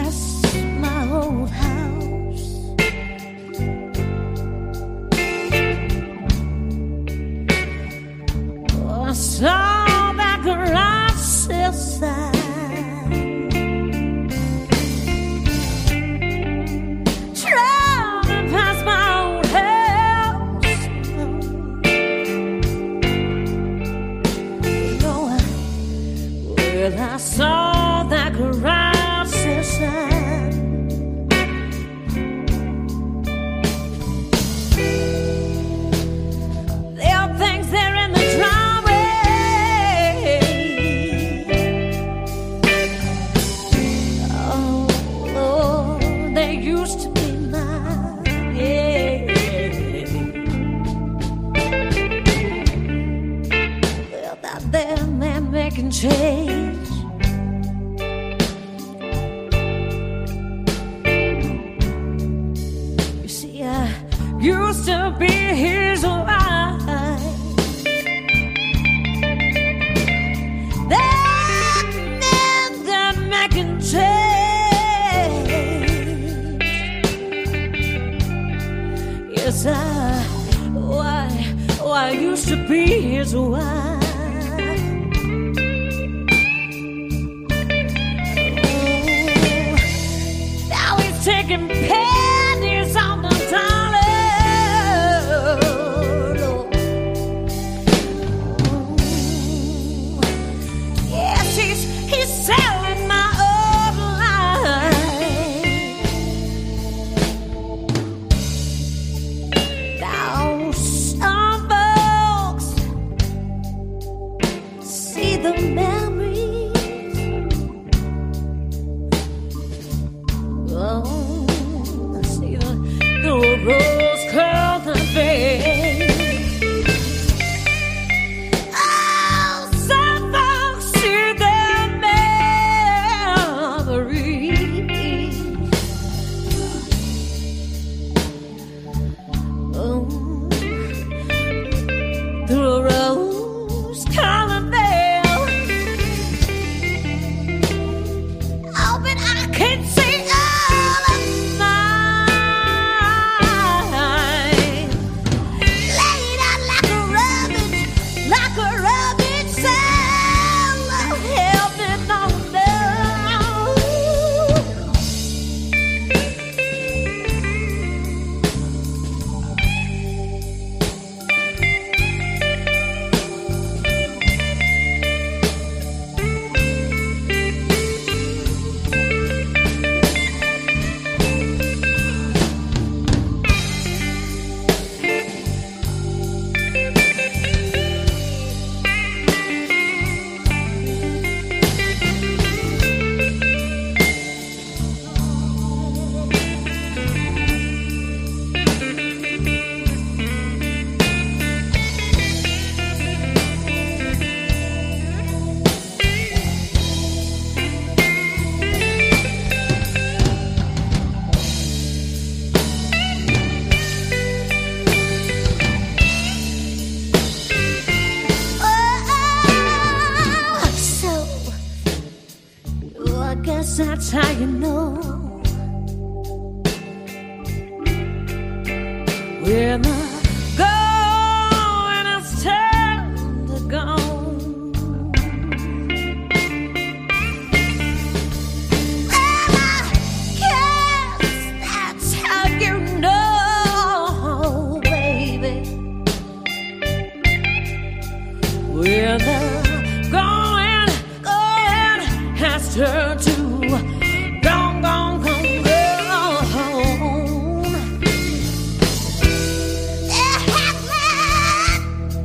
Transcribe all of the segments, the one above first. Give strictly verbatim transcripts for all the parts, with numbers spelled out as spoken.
past my old house, I saw that grass outside. Traveling past my old house, you know, well, I saw that grass outside. There are things there in the driveway. Oh, Lord, they used to be mine. Yeah. Well, that there man making change. You see, I used to be his wife. That man that making change. Yes, I, oh, I, oh, I used to be his wife. Taking pennies on the dollar. Yes, he's, he's selling my old life. Now some folks see the memories. Oh, rose-colored face. Oh, some folks see their memories. Oh, through a rose-colored veil. Oh, but I can't see all of that's how you know when the going is time to go. And I guess that's how you know, baby, when the going, going has turned to gone, gone, gone, gone. It happened.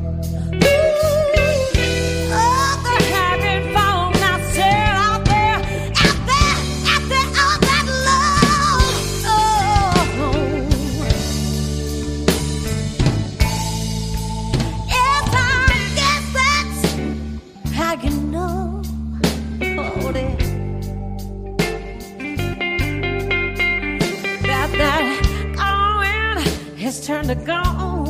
Ooh, oh, the having fun. I said out there, out there, out there, all that love. Oh, yes, I guess that's how you know. Oh, dear. That going has turned to gone.